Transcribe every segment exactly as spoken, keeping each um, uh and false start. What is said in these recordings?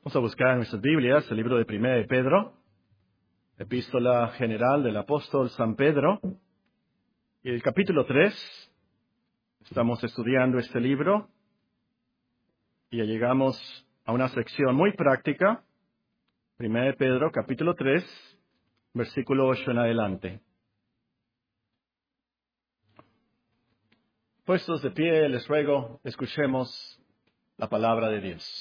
Vamos a buscar en nuestras Biblias el libro de Primera de Pedro, epístola general del apóstol San Pedro, y el capítulo tres. Estamos estudiando este libro y ya llegamos a una sección muy práctica. Primera de Pedro, capítulo tres, versículo ocho en adelante. Puestos de pie, les ruego, escuchemos la palabra de Dios.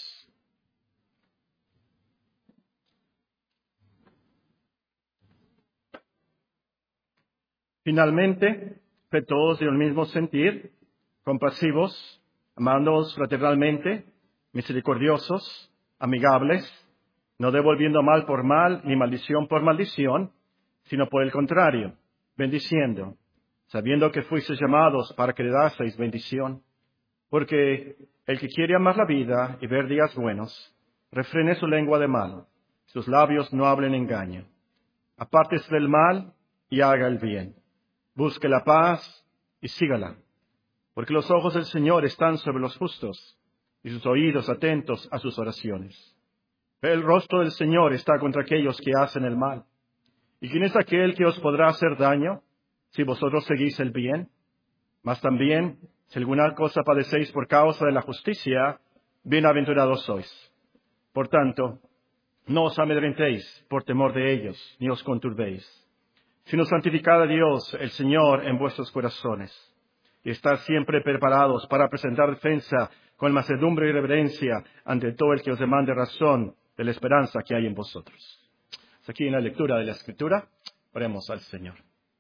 Finalmente, sed todos de un mismo sentir, compasivos, amándoos fraternalmente, misericordiosos, amigables, no devolviendo mal por mal, ni maldición por maldición, sino por el contrario, bendiciendo, sabiendo que fuisteis llamados para que le daseis bendición. Porque el que quiere amar la vida y ver días buenos, refrene su lengua de mal, sus labios no hablen engaño. Apártese del mal y haga el bien. Busque la paz y sígala, porque los ojos del Señor están sobre los justos y sus oídos atentos a sus oraciones. El rostro del Señor está contra aquellos que hacen el mal. ¿Y quién es aquel que os podrá hacer daño si vosotros seguís el bien? Mas también, si alguna cosa padecéis por causa de la justicia, bienaventurados sois. Por tanto, no os amedrentéis por temor de ellos, ni os conturbéis, sino santificad a Dios, el Señor, en vuestros corazones, y estad siempre preparados para presentar defensa con mansedumbre y reverencia ante todo el que os demande razón de la esperanza que hay en vosotros. Hasta aquí en la lectura de la Escritura. Oremos al Señor.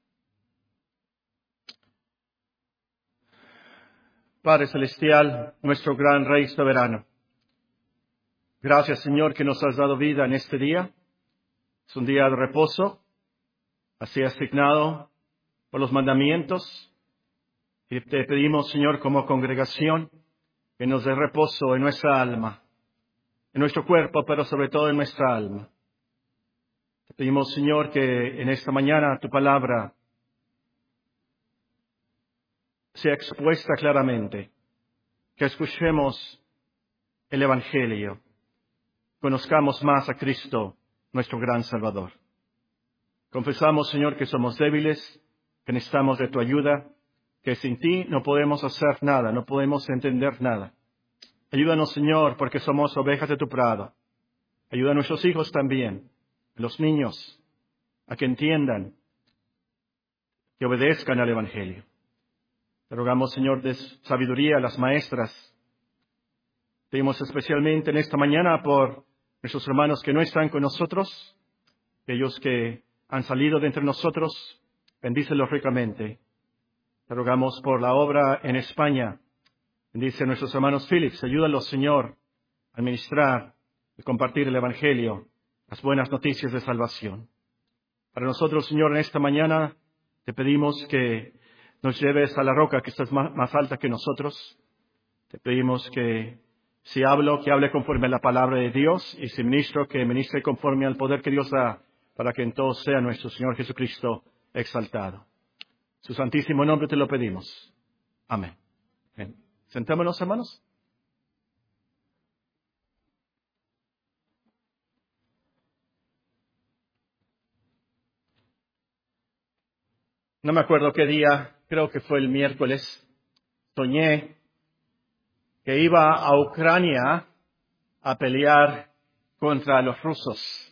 Padre Celestial, nuestro gran Rey soberano, gracias, Señor, que nos has dado vida en este día. Es un día de reposo, así asignado por los mandamientos. Y te pedimos, Señor, como congregación, que nos dé reposo en nuestra alma, en nuestro cuerpo, pero sobre todo en nuestra alma. Te pedimos, Señor, que en esta mañana tu palabra sea expuesta claramente, que escuchemos el Evangelio, conozcamos más a Cristo, nuestro gran Salvador. Confesamos, Señor, que somos débiles, que necesitamos de tu ayuda, que sin ti no podemos hacer nada, no podemos entender nada. Ayúdanos, Señor, porque somos ovejas de tu prado. Ayuda a nuestros hijos también, a los niños, a que entiendan, que obedezcan al Evangelio. Te rogamos, Señor, de sabiduría a las maestras. Pedimos especialmente en esta mañana por nuestros hermanos que no están con nosotros, aquellos que han salido de entre nosotros, bendícelos ricamente. Te rogamos por la obra en España. Bendice a nuestros hermanos Phillips. Ayúdalos, Señor, a administrar y compartir el Evangelio, las buenas noticias de salvación. Para nosotros, Señor, en esta mañana te pedimos que nos lleves a la roca que estás más, más alta que nosotros. Te pedimos que si hablo, que hable conforme a la palabra de Dios, y si ministro, que ministre conforme al poder que Dios da, para que en todo sea nuestro Señor Jesucristo exaltado. Su santísimo nombre te lo pedimos. Amén. Bien. Sentémonos, hermanos. No me acuerdo qué día, creo que fue el miércoles, soñé que iba a Ucrania a pelear contra los rusos.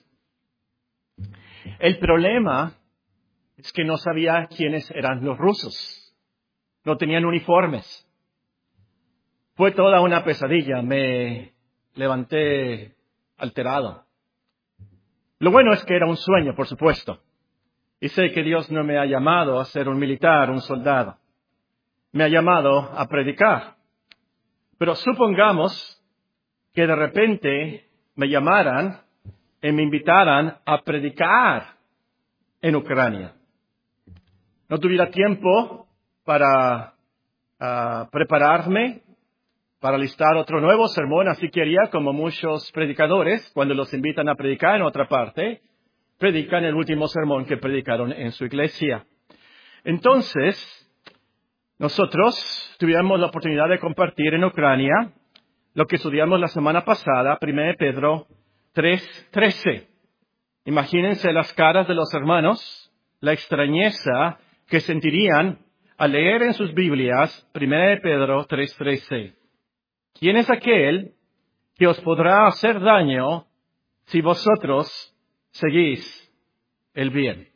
El problema es que no sabía quiénes eran los rusos. No tenían uniformes. Fue toda una pesadilla. Me levanté alterado. Lo bueno es que era un sueño, por supuesto. Y sé que Dios no me ha llamado a ser un militar, un soldado. Me ha llamado a predicar. Pero supongamos que de repente me llamaran y me invitaran a predicar en Ucrania. No tuviera tiempo para uh, prepararme, para listar otro nuevo sermón, así que haría como muchos predicadores, cuando los invitan a predicar en otra parte, predican el último sermón que predicaron en su iglesia. Entonces, nosotros tuvimos la oportunidad de compartir en Ucrania lo que estudiamos la semana pasada, Primera de Pedro, tres trece. Imagínense las caras de los hermanos, la extrañeza que sentirían al leer en sus Biblias primera de Pedro tres trece. ¿Quién es aquel que os podrá hacer daño si vosotros seguís el bien?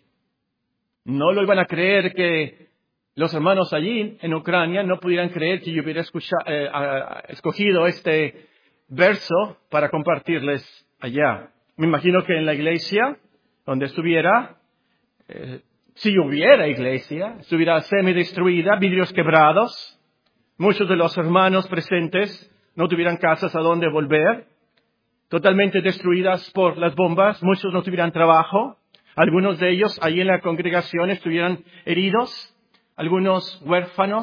No lo iban a creer que los hermanos allí en Ucrania no pudieran creer que yo hubiera escucha- eh, a- escogido este verso para compartirles allá. Me imagino que en la iglesia donde estuviera, eh, si hubiera iglesia, estuviera semi-destruida, vidrios quebrados, muchos de los hermanos presentes no tuvieran casas a donde volver, totalmente destruidas por las bombas, muchos no tuvieran trabajo, algunos de ellos ahí en la congregación estuvieran heridos, algunos huérfanos,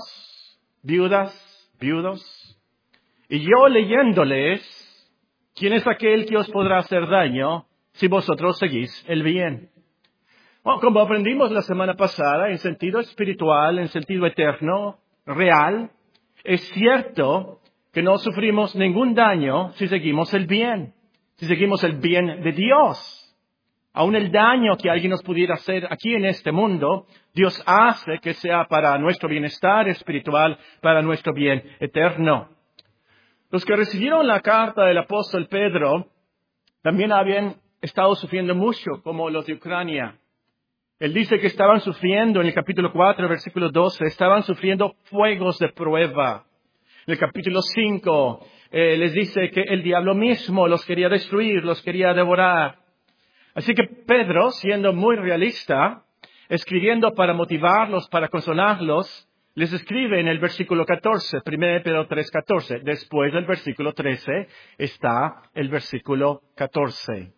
viudas, viudos. Y yo leyéndoles, ¿quién es aquel que os podrá hacer daño si vosotros seguís el bien? Bueno, como aprendimos la semana pasada, en sentido espiritual, en sentido eterno, real, es cierto que no sufrimos ningún daño si seguimos el bien, si seguimos el bien de Dios. Aún el daño que alguien nos pudiera hacer aquí en este mundo, Dios hace que sea para nuestro bienestar espiritual, para nuestro bien eterno. Los que recibieron la carta del apóstol Pedro también habían estado sufriendo mucho, como los de Ucrania. Él dice que estaban sufriendo, en el capítulo cuatro, versículo doce, estaban sufriendo fuegos de prueba. En el capítulo cinco, eh, les dice que el diablo mismo los quería destruir, los quería devorar. Así que Pedro, siendo muy realista, escribiendo para motivarlos, para consolarlos, les escribe en el versículo catorce, primera de Pedro tres catorce. Después del versículo trece está el versículo catorce.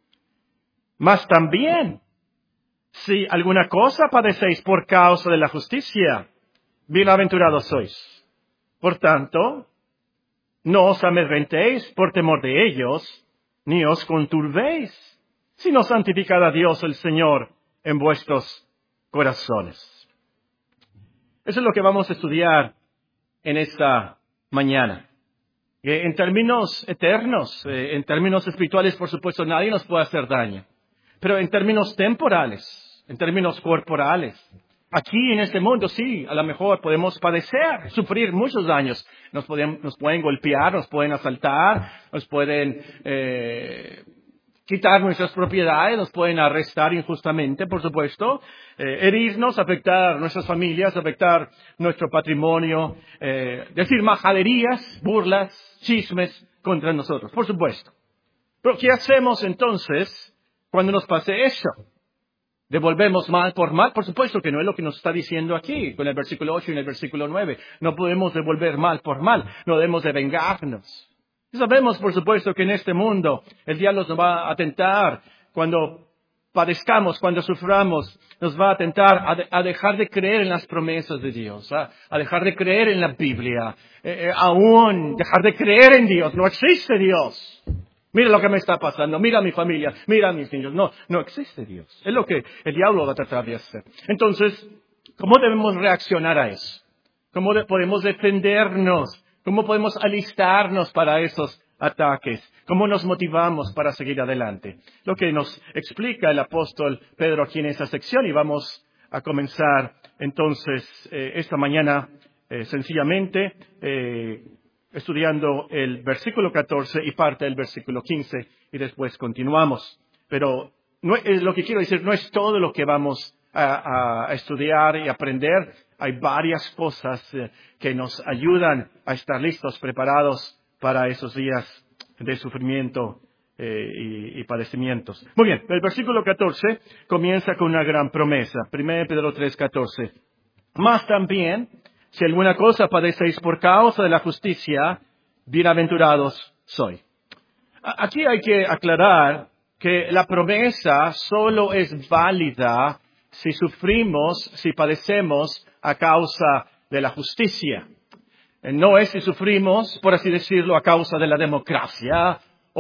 Mas también, si alguna cosa padecéis por causa de la justicia, bienaventurados sois. Por tanto, no os amedrentéis por temor de ellos, ni os conturbéis, sino santificad a Dios el Señor en vuestros corazones. Eso es lo que vamos a estudiar en esta mañana. Eh, en términos eternos, eh, en términos espirituales, por supuesto, nadie nos puede hacer daño. Pero en términos temporales, en términos corporales, aquí en este mundo sí, a lo mejor podemos padecer, sufrir muchos daños. Nos pueden, nos pueden golpear, nos pueden asaltar, nos pueden eh, quitar nuestras propiedades, nos pueden arrestar injustamente, por supuesto, eh, herirnos, afectar nuestras familias, afectar nuestro patrimonio, eh, decir majaderías, burlas, chismes contra nosotros, por supuesto. Pero ¿qué hacemos entonces cuando nos pase eso? ¿Devolvemos mal por mal? Por supuesto que no es lo que nos está diciendo aquí, con el versículo ocho y en el versículo nueve. No podemos devolver mal por mal, no debemos de vengarnos. Y sabemos, por supuesto, que en este mundo el diablo nos va a tentar cuando padezcamos, cuando suframos, nos va a tentar a, de, a dejar de creer en las promesas de Dios, a, a dejar de creer en la Biblia, eh, eh, aún dejar de creer en Dios. No existe Dios. Mira lo que me está pasando, mira a mi familia, mira a mis niños. No, no existe Dios. Es lo que el diablo va a tratar de hacer. Entonces, ¿cómo debemos reaccionar a eso? ¿Cómo de, podemos defendernos? ¿Cómo podemos alistarnos para esos ataques? ¿Cómo nos motivamos para seguir adelante? Lo que nos explica el apóstol Pedro aquí en esa sección, y vamos a comenzar entonces eh, esta mañana eh, sencillamente eh, estudiando el versículo catorce y parte del versículo quince, y después continuamos. Pero no es, lo que quiero decir, no es todo lo que vamos a, a estudiar y aprender. Hay varias cosas eh, que nos ayudan a estar listos, preparados para esos días de sufrimiento eh, y, y padecimientos. Muy bien, el versículo catorce comienza con una gran promesa. primera de Pedro tres catorce. Mas también, si alguna cosa padecéis por causa de la justicia, bienaventurados sois. Aquí hay que aclarar que la promesa solo es válida si sufrimos, si padecemos a causa de la justicia. No es si sufrimos, por así decirlo, a causa de la democracia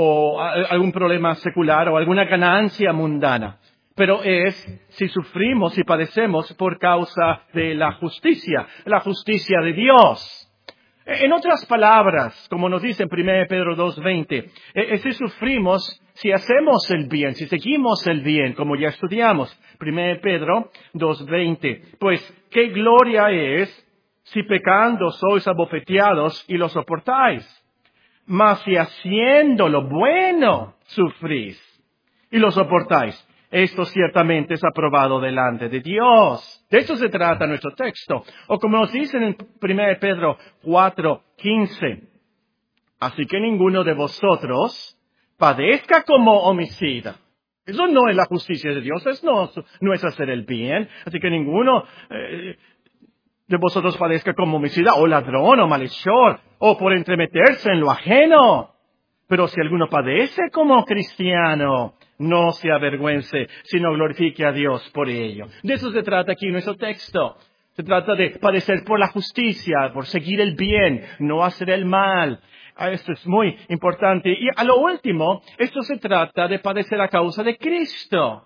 o algún problema secular o alguna ganancia mundana. Pero es si sufrimos y padecemos por causa de la justicia, la justicia de Dios. En otras palabras, como nos dice en primera Pedro dos veinte, es si sufrimos, si hacemos el bien, si seguimos el bien, como ya estudiamos, primera Pedro dos veinte, pues qué gloria es si pecando sois abofeteados y lo soportáis, mas si haciendo lo bueno sufrís y lo soportáis, esto ciertamente es aprobado delante de Dios. De eso se trata nuestro texto. O como nos dicen en primera Pedro cuatro quince. Así que ninguno de vosotros padezca como homicida. Eso no es la justicia de Dios, eso no, no es hacer el bien. Así que ninguno eh, de vosotros padezca como homicida, o ladrón, o malhechor, o por entremeterse en lo ajeno. Pero si alguno padece como cristiano, no se avergüence, sino glorifique a Dios por ello. De eso se trata aquí en nuestro texto. Se trata de padecer por la justicia, por seguir el bien, no hacer el mal. Esto es muy importante. Y a lo último, esto se trata de padecer a causa de Cristo.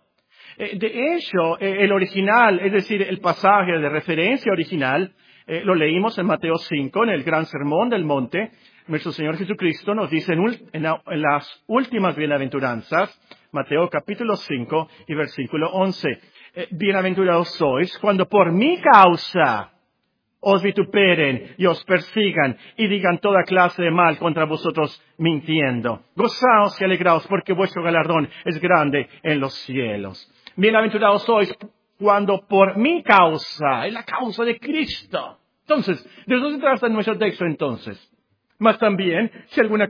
De hecho, el original, es decir, el pasaje de referencia original, eh, lo leímos en Mateo cinco, en el gran sermón del monte. Nuestro Señor Jesucristo nos dice en, en, la, en las últimas bienaventuranzas, Mateo capítulo cinco y versículo once, eh, bienaventurados sois cuando por mi causa os vituperen y os persigan y digan toda clase de mal contra vosotros mintiendo. Gozaos y alegraos porque vuestro galardón es grande en los cielos. Bienaventurados sois cuando por mi causa, es la causa de Cristo. Entonces, de eso se trata en nuestro texto entonces. Mas también, si alguna,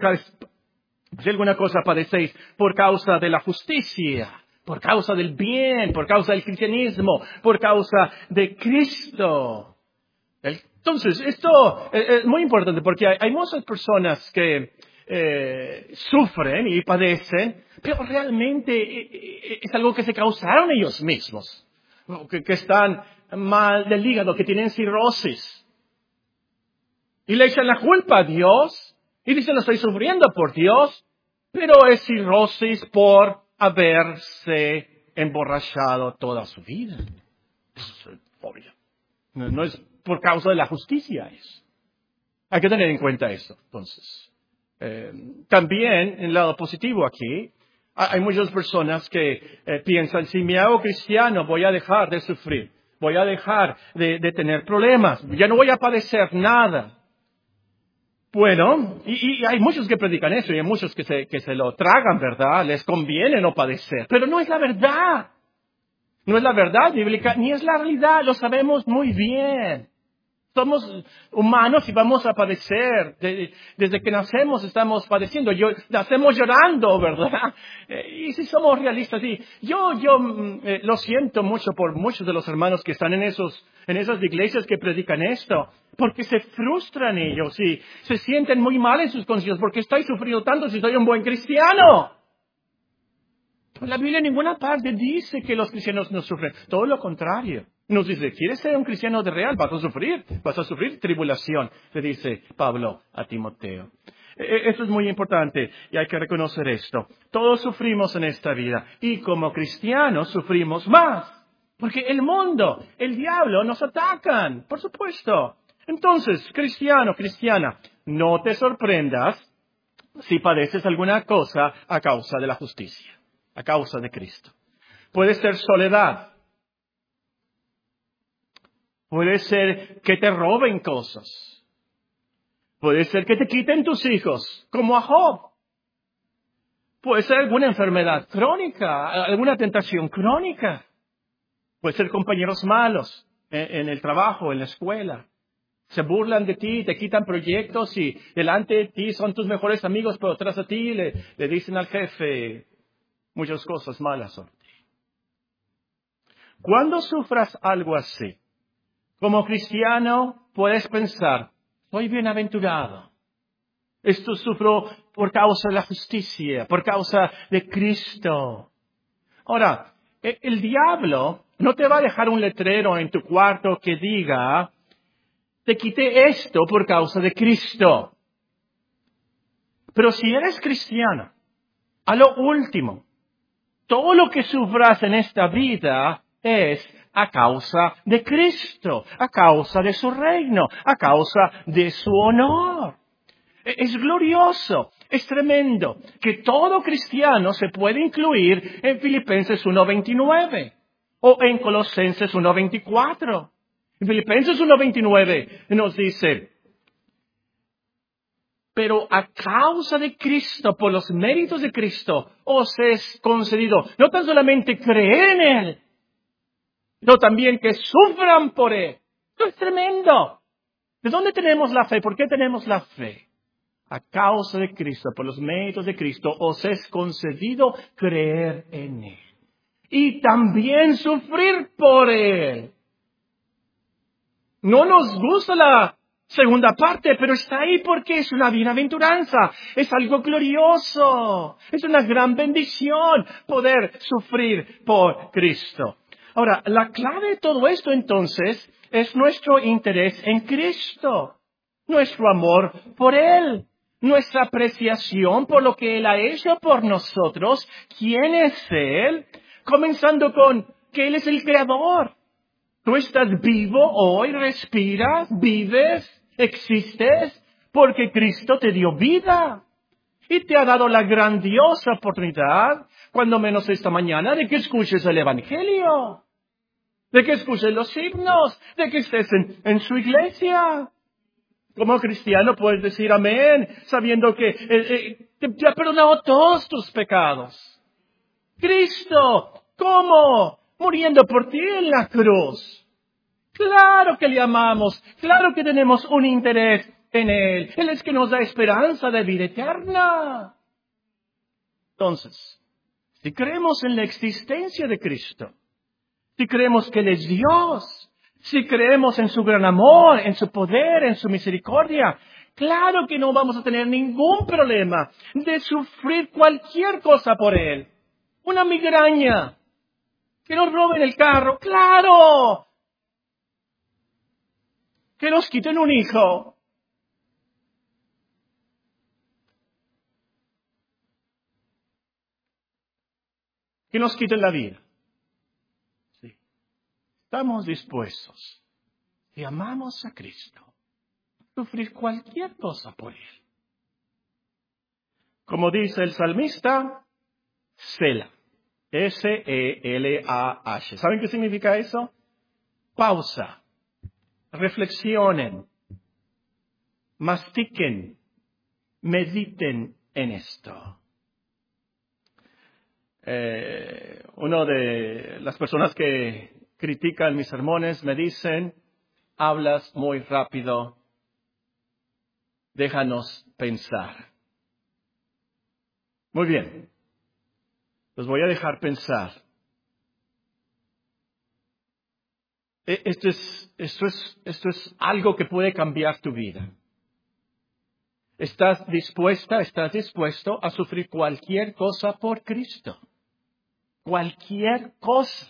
si alguna cosa padecéis por causa de la justicia, por causa del bien, por causa del cristianismo, por causa de Cristo. Entonces, esto es muy importante porque hay, hay muchas personas que eh, sufren y padecen, pero realmente es algo que se causaron ellos mismos, que, que están mal del hígado, que tienen cirrosis. Y le echan la culpa a Dios y dicen, lo estoy sufriendo por Dios, pero es cirrosis por haberse emborrachado toda su vida. Es obvio. No, no es por causa de la justicia eso. Hay que tener en cuenta eso, entonces. Eh, también, en el lado positivo aquí, hay muchas personas que eh, piensan, si me hago cristiano voy a dejar de sufrir, voy a dejar de, de tener problemas, ya no voy a padecer nada. Bueno, y, y hay muchos que predican eso y hay muchos que se, que se lo tragan, ¿verdad? Les conviene no padecer, pero no es la verdad. No es la verdad bíblica, ni es la realidad, lo sabemos muy bien. Somos humanos y vamos a padecer. De, desde que nacemos estamos padeciendo. Yo, nacemos llorando, ¿verdad? Eh, y si somos realistas, sí. Yo, yo eh, lo siento mucho por muchos de los hermanos que están en esos, en esas iglesias que predican esto. Porque se frustran ellos y se sienten muy mal en sus conciencias. Porque estoy sufriendo tanto si soy un buen cristiano. La Biblia en ninguna parte dice que los cristianos no sufren. Todo lo contrario. Nos dice, ¿quieres ser un cristiano de real? Vas a sufrir. Vas a sufrir tribulación, le dice Pablo a Timoteo. Esto es muy importante y hay que reconocer esto. Todos sufrimos en esta vida y como cristianos sufrimos más. Porque el mundo, el diablo nos atacan, por supuesto. Entonces, cristiano, cristiana, no te sorprendas si padeces alguna cosa a causa de la justicia. A causa de Cristo. Puede ser soledad. Puede ser que te roben cosas. Puede ser que te quiten tus hijos, como a Job. Puede ser alguna enfermedad crónica, alguna tentación crónica. Puede ser compañeros malos en el trabajo, en la escuela. Se burlan de ti, te quitan proyectos y delante de ti son tus mejores amigos, pero tras de ti le, le dicen al jefe muchas cosas malas sobre ti. Cuando sufras algo así, como cristiano puedes pensar, soy bienaventurado. Esto sufro por causa de la justicia, por causa de Cristo. Ahora, el diablo no te va a dejar un letrero en tu cuarto que diga, te quité esto por causa de Cristo. Pero si eres cristiano, a lo último, todo lo que sufras en esta vida es a causa de Cristo, a causa de su reino, a causa de su honor. Es glorioso, es tremendo que todo cristiano se puede incluir en Filipenses uno veintinueve o en Colosenses uno veinticuatro. En Filipenses uno veintinueve nos dice, pero a causa de Cristo, por los méritos de Cristo, os es concedido no tan solamente creer en Él, sino también que sufran por Él. Esto es tremendo. ¿De dónde tenemos la fe? ¿Por qué tenemos la fe? A causa de Cristo, por los méritos de Cristo, os es concedido creer en Él. Y también sufrir por Él. No nos gusta la segunda parte, pero está ahí porque es una bienaventuranza. Es algo glorioso. Es una gran bendición poder sufrir por Cristo. Ahora, la clave de todo esto entonces es nuestro interés en Cristo. Nuestro amor por Él. Nuestra apreciación por lo que Él ha hecho por nosotros. ¿Quién es Él? Comenzando con que Él es el Creador. Tú estás vivo hoy, respiras, vives, existes, porque Cristo te dio vida. Y te ha dado la grandiosa oportunidad, cuando menos esta mañana, de que escuches el Evangelio. De que escuches los himnos, de que estés en, en su iglesia. Como cristiano puedes decir amén, sabiendo que eh, eh, te, te ha perdonado todos tus pecados. Cristo, ¿cómo? Muriendo por ti en la cruz. Claro que le amamos, claro que tenemos un interés en Él. Él es que nos da esperanza de vida eterna. Entonces, si creemos en la existencia de Cristo, si creemos que Él es Dios, si creemos en su gran amor, en su poder, en su misericordia, claro que no vamos a tener ningún problema de sufrir cualquier cosa por Él. Una migraña, que nos roben el carro, ¡claro! Que nos quiten un hijo. Que nos quiten la vida. Sí. Estamos dispuestos, si amamos a Cristo, a sufrir cualquier cosa por Él. Como dice el salmista, Selah. S E L A H. ¿Saben qué significa eso? Pausa. Reflexionen. Mastiquen. Mediten en esto. Eh, uno de las personas que critican mis sermones me dicen, hablas muy rápido, déjanos pensar. Muy bien, los voy a dejar pensar. Esto es, esto es, esto es algo que puede cambiar tu vida. ¿Estás dispuesta, estás dispuesto a sufrir cualquier cosa por Cristo? Cualquier cosa.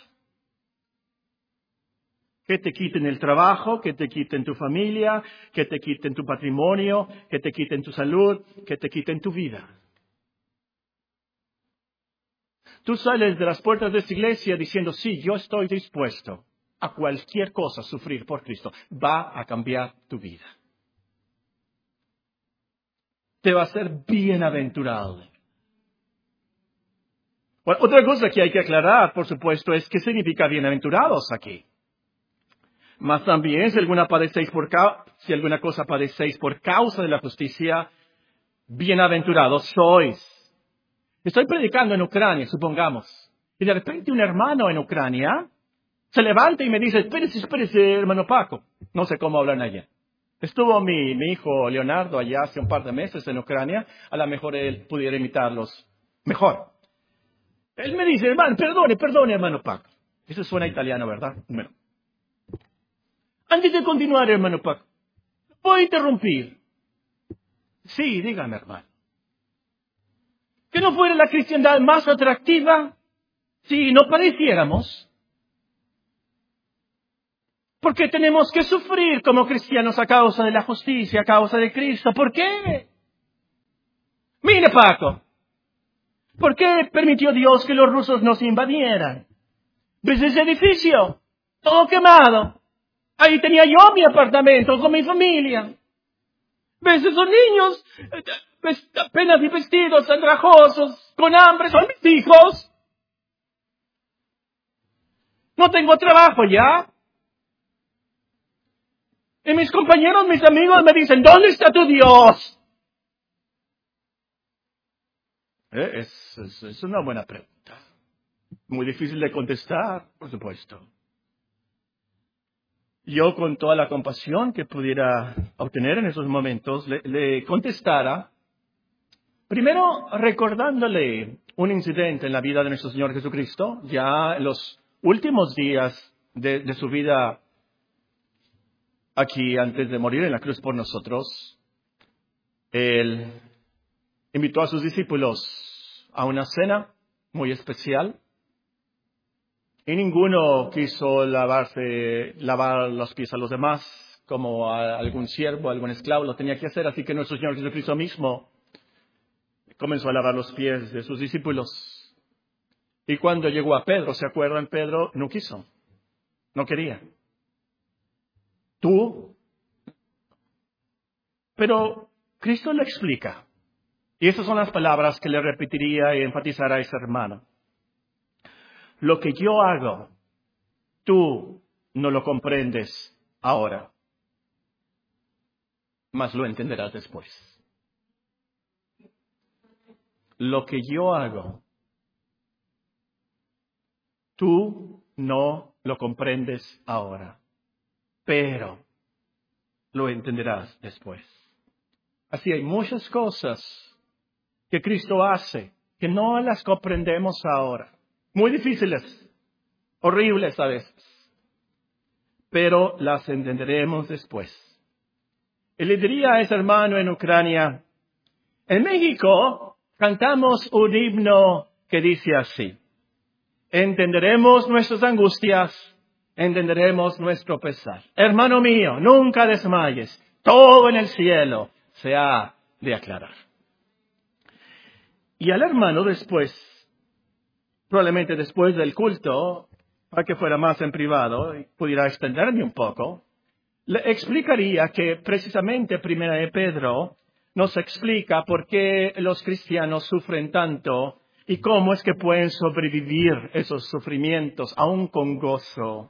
Que te quiten el trabajo, que te quiten tu familia, que te quiten tu patrimonio, que te quiten tu salud, que te quiten tu vida. Tú sales de las puertas de esta iglesia diciendo, sí, yo estoy dispuesto a cualquier cosa sufrir por Cristo. Va a cambiar tu vida. Te va a ser bienaventurado. Bueno, otra cosa que hay que aclarar, por supuesto, es qué significa bienaventurados aquí. Mas también, si alguna, padecéis por ca- si alguna cosa padecéis por causa de la justicia, bienaventurados sois. Estoy predicando en Ucrania, supongamos, y de repente un hermano en Ucrania se levanta y me dice, espérese, espérese, hermano Paco. No sé cómo hablan allá. Estuvo mi, mi hijo Leonardo allá hace un par de meses en Ucrania, a lo mejor él pudiera imitarlos mejor. Él me dice, hermano, perdone, perdone, hermano Paco. Eso suena italiano, ¿verdad? Bueno. Antes de continuar, hermano Paco, voy a interrumpir. Sí, dígame, hermano. ¿Que no fuera la cristiandad más atractiva si no padeciéramos? ¿Por qué tenemos que sufrir como cristianos a causa de la justicia, a causa de Cristo? ¿Por qué? Mire, Paco, ¿por qué permitió Dios que los rusos nos invadieran? ¿Ves ese edificio? todo quemado. Ahí tenía yo mi apartamento con mi familia. ¿Ves esos niños? Apenas y vestidos, andrajosos, con hambre, son mis hijos. No tengo trabajo ya. Y mis compañeros, mis amigos me dicen, ¿dónde está tu Dios? Eh, es, es, es una buena pregunta. Muy difícil de contestar, por supuesto. Yo, con toda la compasión que pudiera obtener en esos momentos, le, le contestara, primero recordándole un incidente en la vida de nuestro Señor Jesucristo, ya en los últimos días de, de su vida aquí, antes de morir en la cruz por nosotros. Él invitó a sus discípulos a una cena muy especial. Y ninguno quiso lavarse, lavar los pies a los demás, como a algún siervo, algún esclavo lo tenía que hacer. Así que nuestro Señor Jesucristo mismo comenzó a lavar los pies de sus discípulos. Y cuando llegó a Pedro, ¿se acuerdan? Pedro no quiso, no quería. ¿Tú? Pero Cristo le explica. Y esas son las palabras que le repetiría y enfatizará a ese hermano. Lo que yo hago, tú no lo comprendes ahora, mas lo entenderás después. Lo que yo hago, tú no lo comprendes ahora, pero lo entenderás después. Así hay muchas cosas que Cristo hace que no las comprendemos ahora. Muy difíciles, horribles a veces, pero las entenderemos después. Y le diría a ese hermano en Ucrania, en México cantamos un himno que dice así: entenderemos nuestras angustias, entenderemos nuestro pesar. Hermano mío, nunca desmayes, todo en el cielo se ha de aclarar. Y al hermano después, probablemente después del culto, para que fuera más en privado y pudiera extenderme un poco, le explicaría que precisamente Primera de Pedro nos explica por qué los cristianos sufren tanto y cómo es que pueden sobrevivir esos sufrimientos aún con gozo.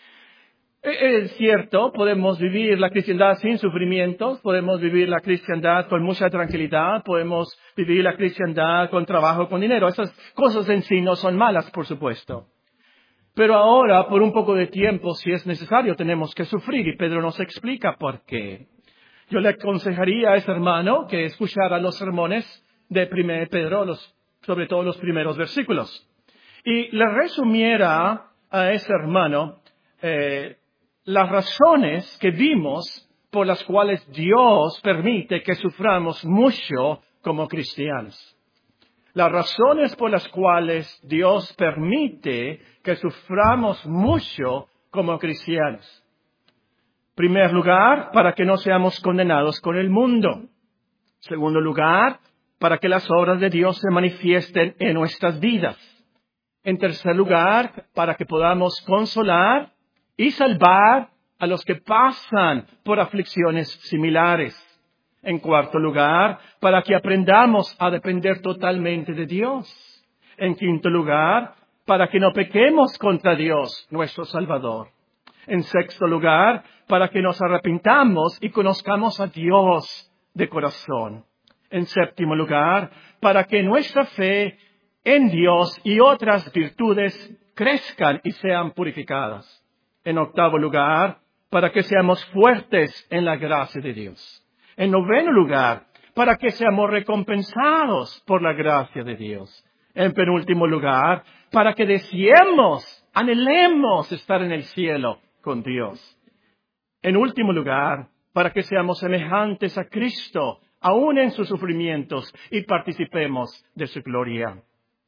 Es cierto, podemos vivir la cristiandad sin sufrimientos, podemos vivir la cristiandad con mucha tranquilidad, podemos vivir la cristiandad con trabajo, con dinero. Esas cosas en sí no son malas, por supuesto. Pero ahora, por un poco de tiempo, si es necesario, tenemos que sufrir. Y Pedro nos explica por qué. Yo le aconsejaría a ese hermano que escuchara los sermones de Primera de Pedro, los, sobre todo los primeros versículos. Y le resumiera a ese hermano eh, las razones que vimos por las cuales Dios permite que suframos mucho como cristianos. Las razones por las cuales Dios permite que suframos mucho como cristianos. En primer lugar, para que no seamos condenados con el mundo. En segundo lugar, para que las obras de Dios se manifiesten en nuestras vidas. En tercer lugar, para que podamos consolar y salvar a los que pasan por aflicciones similares. En cuarto lugar, para que aprendamos a depender totalmente de Dios. En quinto lugar, para que no pequemos contra Dios, nuestro Salvador. En sexto lugar, para que nos arrepintamos y conozcamos a Dios de corazón. En séptimo lugar, para que nuestra fe en Dios y otras virtudes crezcan y sean purificadas. En octavo lugar, para que seamos fuertes en la gracia de Dios. En noveno lugar, para que seamos recompensados por la gracia de Dios. En penúltimo lugar, para que deseemos, anhelemos estar en el cielo con Dios. En último lugar, para que seamos semejantes a Cristo, aún en sus sufrimientos, y participemos de su gloria.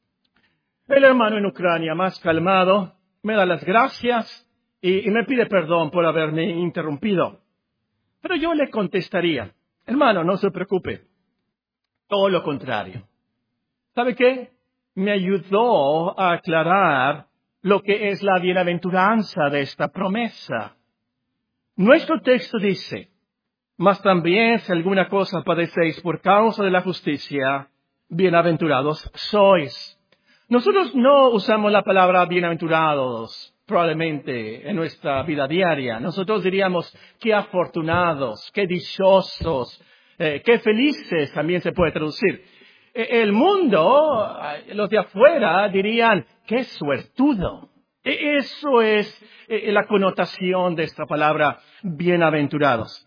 El hermano en Ucrania, más calmado, me da las gracias y, y me pide perdón por haberme interrumpido. Pero yo le contestaría, hermano, no se preocupe. Todo lo contrario. ¿Sabe qué? Me ayudó a aclarar lo que es la bienaventuranza de esta promesa. Nuestro texto dice, mas también si alguna cosa padecéis por causa de la justicia, bienaventurados sois. Nosotros no usamos la palabra bienaventurados probablemente en nuestra vida diaria. Nosotros diríamos qué afortunados, qué dichosos, eh, qué felices también se puede traducir. Eh, el mundo, los de afuera dirían qué suertudo. Eh, eso es eh, la connotación de esta palabra bienaventurados.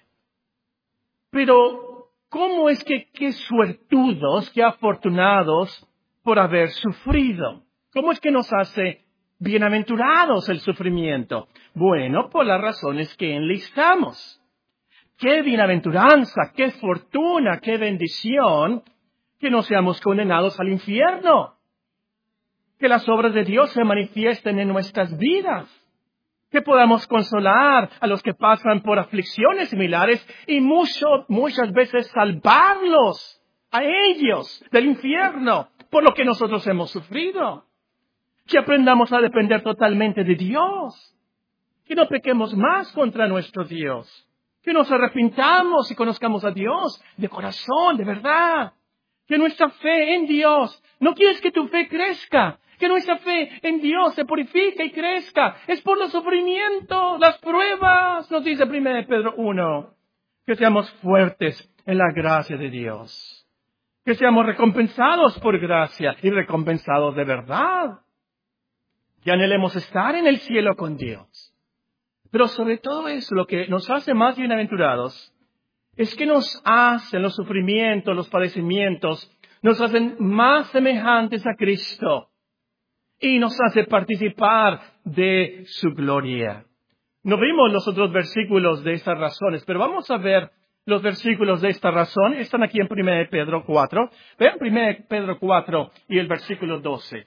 Pero, ¿cómo es que qué suertudos, qué afortunados por haber sufrido? ¿Cómo es que nos hace bienaventurados el sufrimiento? Bueno, por las razones que enlistamos. ¡Qué bienaventuranza, qué fortuna, qué bendición que no seamos condenados al infierno! Que las obras de Dios se manifiesten en nuestras vidas. Que podamos consolar a los que pasan por aflicciones similares y mucho, muchas veces salvarlos a ellos del infierno por lo que nosotros hemos sufrido. Que aprendamos a depender totalmente de Dios. Que no pequemos más contra nuestro Dios. Que nos arrepintamos y conozcamos a Dios de corazón, de verdad. Que nuestra fe en Dios, no quieres que tu fe crezca. Que nuestra fe en Dios se purifique y crezca. Es por los sufrimientos, las pruebas, nos dice primera de Pedro uno. Que seamos fuertes en la gracia de Dios. Que seamos recompensados por gracia y recompensados de verdad. Que anhelemos estar en el cielo con Dios. Pero sobre todo eso, lo que nos hace más bienaventurados es que nos hacen los sufrimientos, los padecimientos, nos hacen más semejantes a Cristo. Y nos hace participar de su gloria. No vimos los otros versículos de estas razones, pero vamos a ver los versículos de esta razón. Están aquí en primera de Pedro cuatro. Vean primera de Pedro cuatro y el versículo doce.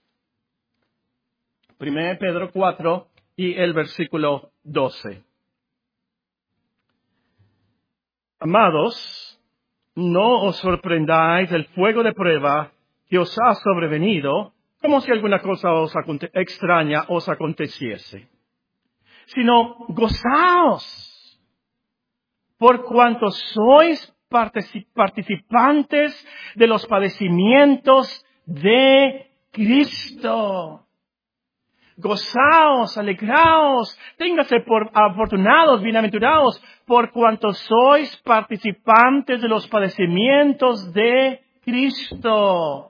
primera de Pedro cuatro y el versículo doce. Amados, no os sorprendáis del fuego de prueba que os ha sobrevenido, como si alguna cosa os aconte- extraña os aconteciese, sino gozaos, por cuanto sois partici- participantes de los padecimientos de Cristo. Gozaos, alegraos, téngase por afortunados, bienaventurados, por cuanto sois participantes de los padecimientos de Cristo,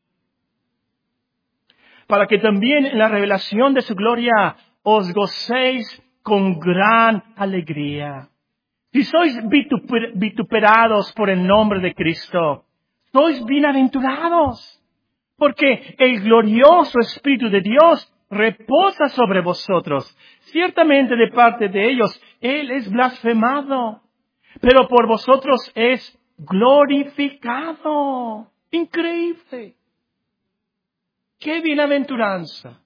para que también en la revelación de su gloria os gocéis con gran alegría. Si sois vituper- vituperados por el nombre de Cristo, sois bienaventurados, porque el glorioso Espíritu de Dios reposa sobre vosotros. Ciertamente de parte de ellos Él es blasfemado, pero por vosotros es glorificado. Increíble. ¡Qué bienaventuranza!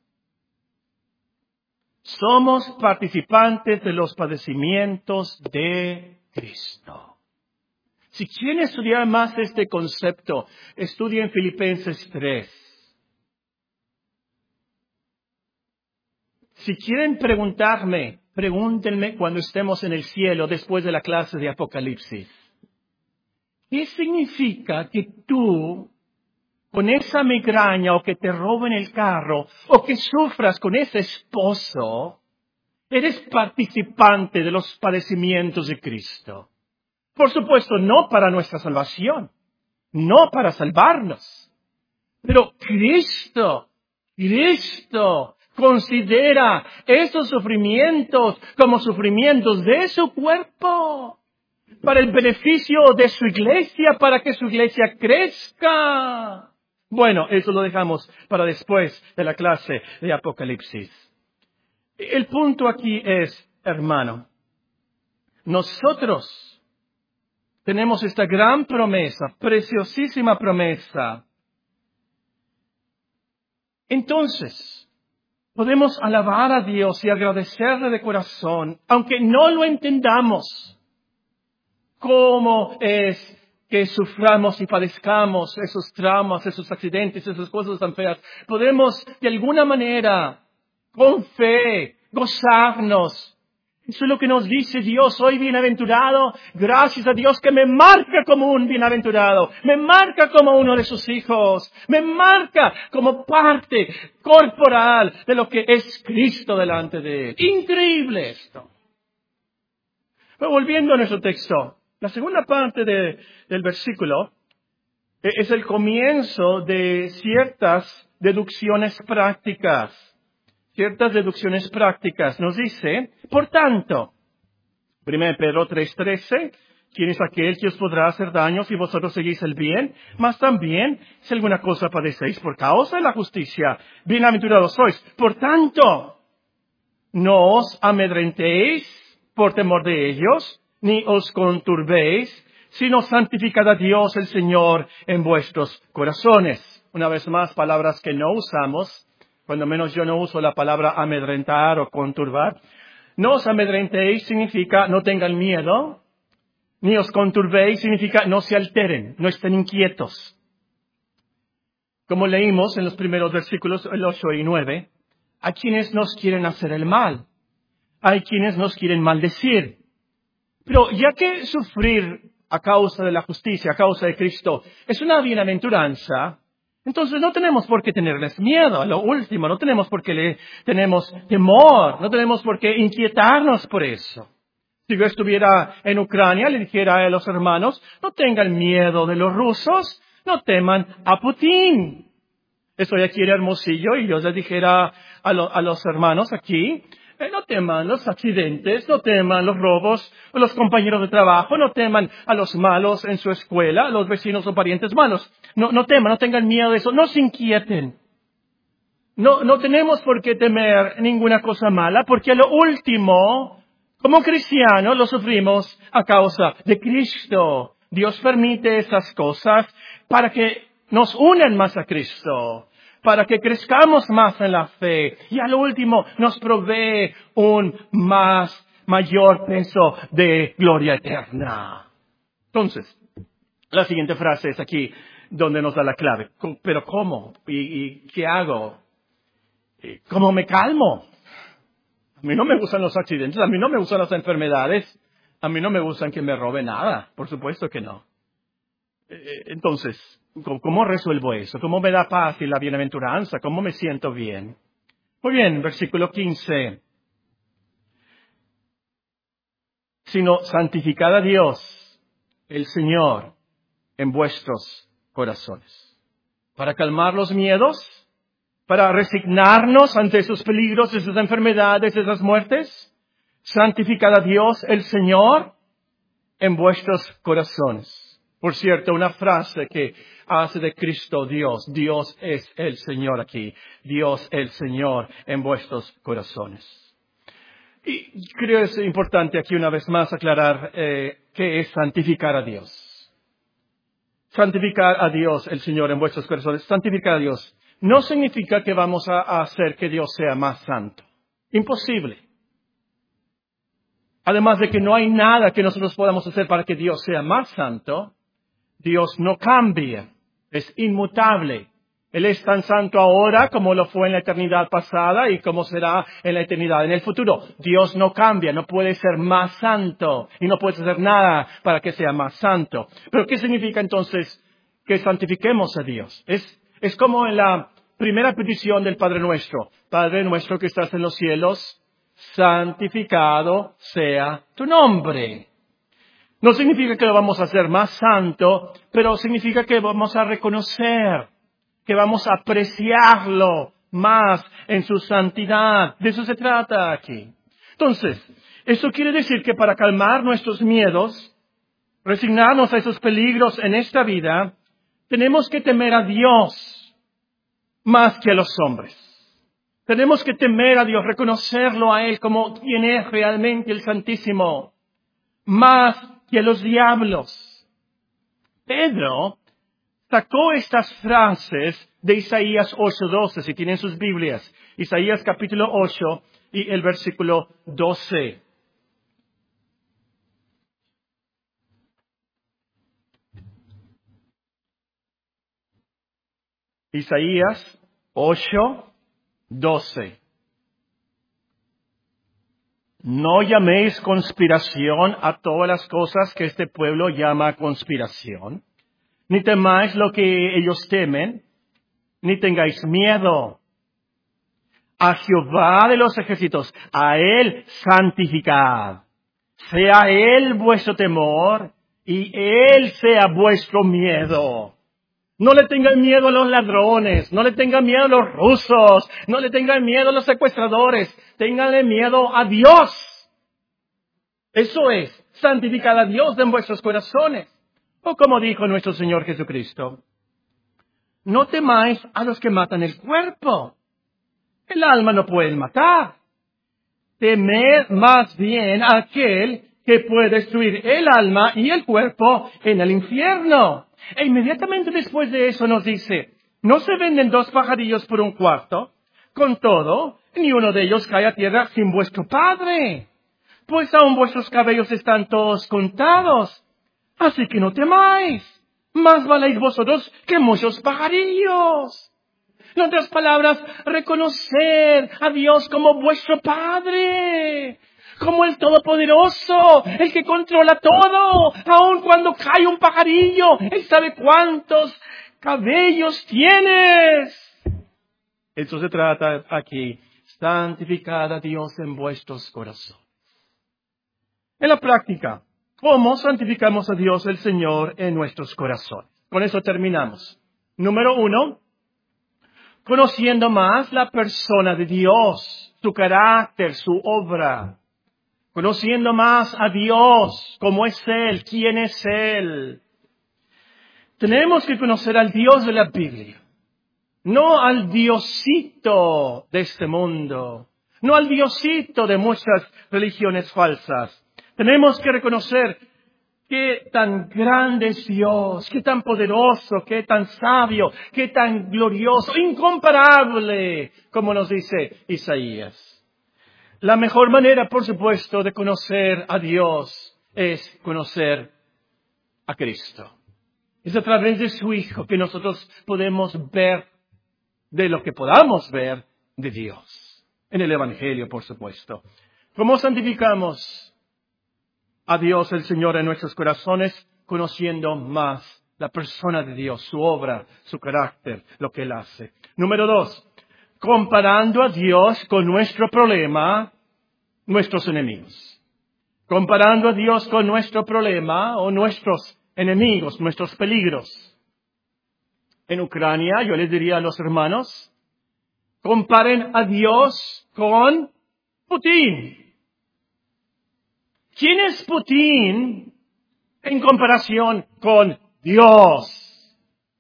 Somos participantes de los padecimientos de Cristo. Si quieren estudiar más este concepto, estudien Filipenses tres. Si quieren preguntarme, pregúntenme cuando estemos en el cielo después de la clase de Apocalipsis. ¿Qué significa que tú, con esa migraña o que te roben el carro o que sufras con ese esposo, eres participante de los padecimientos de Cristo? Por supuesto, no para nuestra salvación, no para salvarnos. Pero Cristo, Cristo considera esos sufrimientos como sufrimientos de su cuerpo, para el beneficio de su iglesia, para que su iglesia crezca. Bueno, eso lo dejamos para después de la clase de Apocalipsis. El punto aquí es, hermano, nosotros tenemos esta gran promesa, preciosísima promesa. Entonces, podemos alabar a Dios y agradecerle de corazón, aunque no lo entendamos, cómo es que suframos y padezcamos esos traumas, esos accidentes, esas cosas tan feas, podemos de alguna manera, con fe, gozarnos. Eso es lo que nos dice Dios. Soy bienaventurado, gracias a Dios que me marca como un bienaventurado, me marca como uno de sus hijos, me marca como parte corporal de lo que es Cristo delante de Él. Increíble esto. Pero volviendo a nuestro texto, la segunda parte de, del versículo es el comienzo de ciertas deducciones prácticas. Ciertas deducciones prácticas. Nos dice, por tanto, primero Pedro tres trece, ¿quién es aquel que os podrá hacer daño si vosotros seguís el bien? Mas también, si alguna cosa padecéis por causa de la justicia, bienaventurados sois. Por tanto, no os amedrentéis por temor de ellos, ni os conturbéis, sino santificad a Dios el Señor en vuestros corazones. Una vez más, palabras que no usamos. Cuando menos yo no uso la palabra amedrentar o conturbar. No os amedrentéis significa no tengan miedo, ni os conturbéis significa no se alteren, no estén inquietos. Como leímos en los primeros versículos, el ocho y nueve, hay quienes nos quieren hacer el mal, hay quienes nos quieren maldecir. Pero ya que sufrir a causa de la justicia, a causa de Cristo, es una bienaventuranza, entonces no tenemos por qué tenerles miedo. A lo último, no tenemos por qué le tenemos temor, no tenemos por qué inquietarnos por eso. Si yo estuviera en Ucrania, le dijera a los hermanos, no tengan miedo de los rusos, no teman a Putin. Estoy aquí en Hermosillo y yo les dijera a, lo, a los hermanos aquí, eh, no teman los accidentes, no teman los robos, o los compañeros de trabajo, no teman a los malos en su escuela, a los vecinos o parientes malos. No, no teman, no tengan miedo de eso, no se inquieten. No, no tenemos por qué temer ninguna cosa mala, porque a lo último, como cristianos, lo sufrimos a causa de Cristo. Dios permite esas cosas para que nos unan más a Cristo, para que crezcamos más en la fe. Y a lo último, nos provee un más mayor peso de gloria eterna. Entonces, la siguiente frase es aquí donde nos da la clave. ¿Pero cómo? ¿Y, y qué hago? ¿Cómo me calmo? A mí no me gustan los accidentes, a mí no me gustan las enfermedades, a mí no me gustan que me robe nada, por supuesto que no. Entonces, ¿cómo resuelvo eso? ¿Cómo me da paz y la bienaventuranza? ¿Cómo me siento bien? Muy bien, versículo quince. Sino santificad a Dios, el Señor, en vuestros corazones. Para calmar los miedos, para resignarnos ante esos peligros, esas enfermedades, esas muertes, santificad a Dios, el Señor, en vuestros corazones. Por cierto, una frase que hace de Cristo Dios. Dios es el Señor aquí. Dios el Señor en vuestros corazones. Y creo que es importante aquí una vez más aclarar eh, qué es santificar a Dios. Santificar a Dios, el Señor en vuestros corazones. Santificar a Dios no significa que vamos a, a hacer que Dios sea más santo. Imposible. Además de que no hay nada que nosotros podamos hacer para que Dios sea más santo, Dios no cambia, es inmutable. Él es tan santo ahora como lo fue en la eternidad pasada y como será en la eternidad en el futuro. Dios no cambia, no puede ser más santo y no puede hacer nada para que sea más santo. Pero ¿qué significa entonces que santifiquemos a Dios? Es, es como en la primera petición del Padre Nuestro. Padre nuestro que estás en los cielos, santificado sea tu nombre. No significa que lo vamos a hacer más santo, pero significa que vamos a reconocer, que vamos a apreciarlo más en su santidad. De eso se trata aquí. Entonces, eso quiere decir que para calmar nuestros miedos, resignarnos a esos peligros en esta vida, tenemos que temer a Dios más que a los hombres. Tenemos que temer a Dios, reconocerlo a Él como quien es realmente el Santísimo, más que a los diablos. Pedro sacó estas frases de Isaías ocho doce, si tienen sus Biblias. Isaías capítulo ocho y el versículo doce. Isaías ocho, doce. No llaméis conspiración a todas las cosas que este pueblo llama conspiración, ni temáis lo que ellos temen, ni tengáis miedo. A Jehová de los ejércitos, a Él santificad. Sea Él vuestro temor, y Él sea vuestro miedo. No le tengan miedo a los ladrones, no le tengan miedo a los rusos, no le tengan miedo a los secuestradores, ténganle miedo a Dios. Eso es, santificad a Dios en vuestros corazones. O como dijo nuestro Señor Jesucristo, no temáis a los que matan el cuerpo. El alma no pueden matar. Temed más bien a aquel que puede destruir el alma y el cuerpo en el infierno. E inmediatamente después de eso nos dice, no se venden dos pajarillos por un cuarto. Con todo, ni uno de ellos cae a tierra sin vuestro Padre. Pues aún vuestros cabellos están todos contados. Así que no temáis. Más valéis vosotros que muchos pajarillos. En otras palabras, reconocer a Dios como vuestro Padre, como el Todopoderoso, el que controla todo. Aun cuando cae un pajarillo, Él sabe cuántos cabellos tienes. Eso se trata aquí. Santificad a Dios en vuestros corazones. En la práctica, ¿cómo santificamos a Dios el Señor en nuestros corazones? Con eso terminamos. Número uno. Conociendo más la persona de Dios, su carácter, su obra. Conociendo más a Dios, cómo es Él, quién es Él. Tenemos que conocer al Dios de la Biblia. No al Diosito de este mundo. No al Diosito de muchas religiones falsas. Tenemos que reconocer qué tan grande es Dios, qué tan poderoso, qué tan sabio, qué tan glorioso, incomparable, como nos dice Isaías. La mejor manera, por supuesto, de conocer a Dios es conocer a Cristo. Es a través de su Hijo que nosotros podemos ver de lo que podamos ver de Dios. En el Evangelio, por supuesto. ¿Cómo santificamos a Dios el Señor en nuestros corazones? Conociendo más la persona de Dios, su obra, su carácter, lo que Él hace. Número dos, comparando a Dios con nuestro problema, nuestros enemigos. Comparando a Dios con nuestro problema o nuestros enemigos, nuestros peligros. En Ucrania, yo les diría a los hermanos, comparen a Dios con Putin. ¿Quién es Putin en comparación con Dios?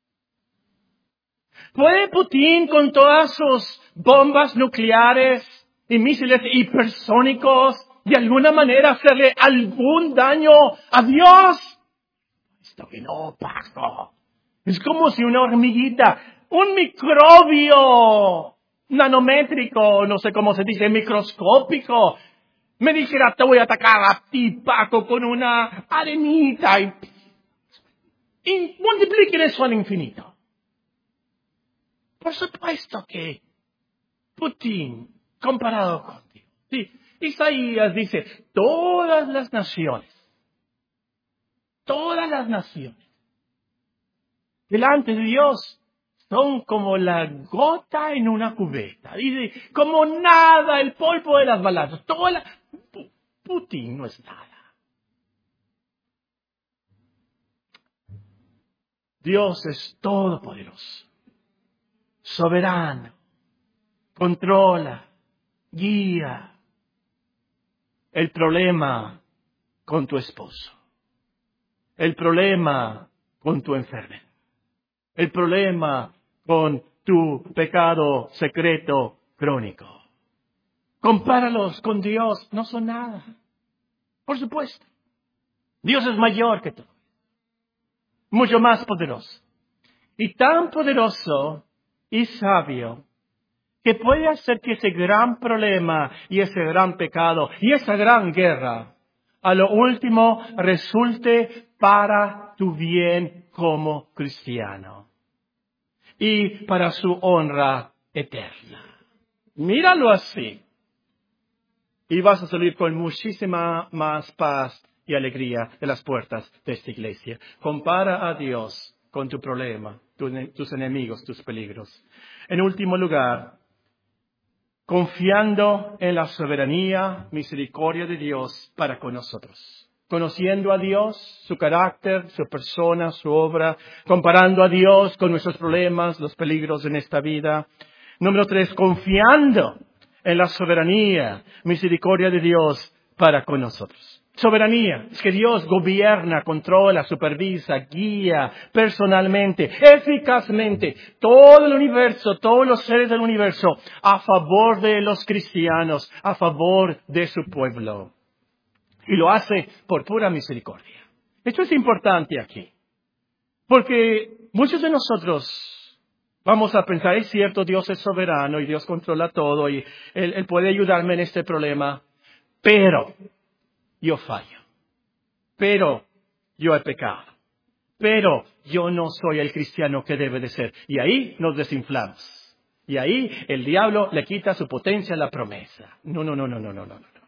¿Puede Putin con todas sus bombas nucleares y misiles hipersónicos de alguna manera hacerle algún daño a Dios? Esto que no, Paco. Es como si una hormiguita, un microbio nanométrico, no sé cómo se dice, microscópico, me dijera, te voy a atacar a ti, Paco, con una arenita y, y multipliquen eso al infinito. Por supuesto que Putin, comparado con Dios. Sí, Isaías dice, todas las naciones, todas las naciones, delante de Dios, son como la gota en una cubeta. Dice, como nada, el polvo de las balanzas. Toda la... Putin no es nada. Dios es todopoderoso, soberano, controla, guía. El problema con tu esposo, el problema con tu enfermedad, el problema con tu pecado secreto crónico. Compáralos con Dios, no son nada. Por supuesto. Dios es mayor que tú. Mucho más poderoso. Y tan poderoso y sabio que puede hacer que ese gran problema y ese gran pecado y esa gran guerra a lo último resulte para tu bien como cristiano. y para su honra eterna. Míralo así. Y vas a salir con muchísima más paz y alegría de las puertas de esta iglesia. Compara a Dios con tu problema, tus enemigos, tus peligros. En último lugar, confiando en la soberanía, misericordia de Dios para con nosotros. Conociendo a Dios, su carácter, su persona, su obra, comparando a Dios con nuestros problemas, los peligros en esta vida. Número tres, confiando en la soberanía, misericordia de Dios para con nosotros. Soberanía, es que Dios gobierna, controla, supervisa, guía personalmente, eficazmente todo el universo, todos los seres del universo a favor de los cristianos, a favor de su pueblo. Y lo hace por pura misericordia. Esto es importante aquí, porque muchos de nosotros vamos a pensar, es cierto, Dios es soberano y Dios controla todo y Él, Él puede ayudarme en este problema, pero yo fallo, pero yo he pecado, pero yo no soy el cristiano que debe de ser. Y ahí nos desinflamos. Y ahí el diablo le quita su potencia a la promesa. No, no, no, no, no, no, no, no.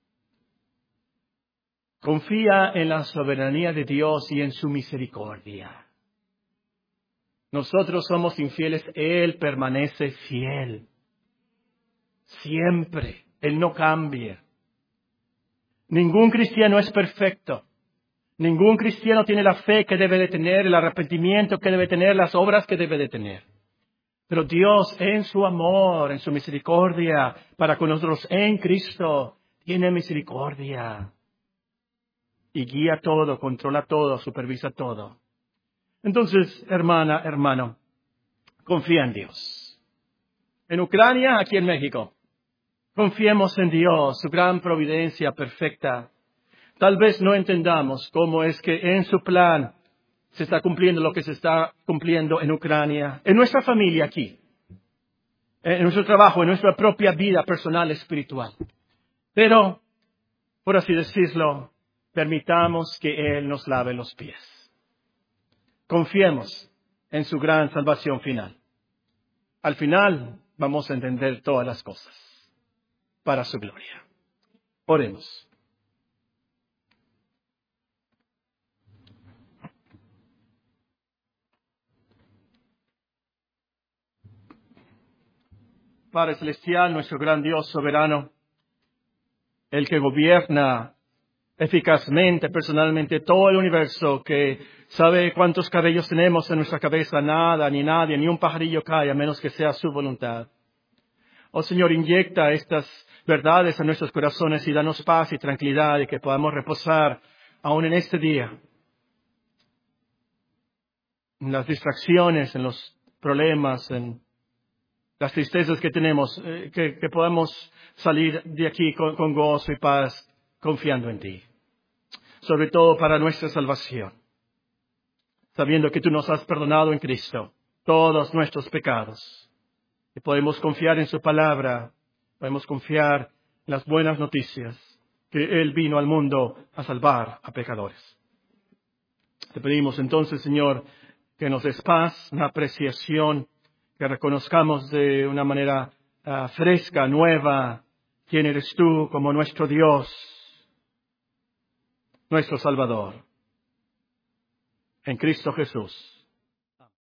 Confía en la soberanía de Dios y en su misericordia. Nosotros somos infieles, Él permanece fiel. Siempre. Él no cambia. Ningún cristiano es perfecto. Ningún cristiano tiene la fe que debe de tener, el arrepentimiento que debe tener, las obras que debe de tener. Pero Dios, en su amor, en su misericordia, para con nosotros en Cristo, tiene misericordia. Y guía todo, controla todo, supervisa todo. Entonces, hermana, hermano, confía en Dios. En Ucrania, aquí en México. Confiemos en Dios, su gran providencia perfecta. Tal vez no entendamos cómo es que en su plan se está cumpliendo lo que se está cumpliendo en Ucrania, en nuestra familia aquí, en nuestro trabajo, en nuestra propia vida personal, espiritual. Pero, por así decirlo, permitamos que Él nos lave los pies. Confiemos en su gran salvación final. Al final vamos a entender todas las cosas para su gloria. Oremos. Padre Celestial, nuestro gran Dios soberano, el que gobierna eficazmente, personalmente, todo el universo, que sabe cuántos cabellos tenemos en nuestra cabeza, nada, ni nadie, ni un pajarillo cae, a menos que sea su voluntad. Oh Señor, inyecta estas verdades a nuestros corazones y danos paz y tranquilidad y que podamos reposar aún en este día. En las distracciones, en los problemas, en las tristezas que tenemos, eh, que, que podamos salir de aquí con, con gozo y paz, confiando en ti. Sobre todo para nuestra salvación. Sabiendo que tú nos has perdonado en Cristo todos nuestros pecados. Y podemos confiar en su palabra. Podemos confiar en las buenas noticias. Que Él vino al mundo a salvar a pecadores. Te pedimos entonces, Señor, que nos des paz, una apreciación, que reconozcamos de una manera uh, fresca, nueva, quién eres tú como nuestro Dios, nuestro Salvador. En Cristo Jesús.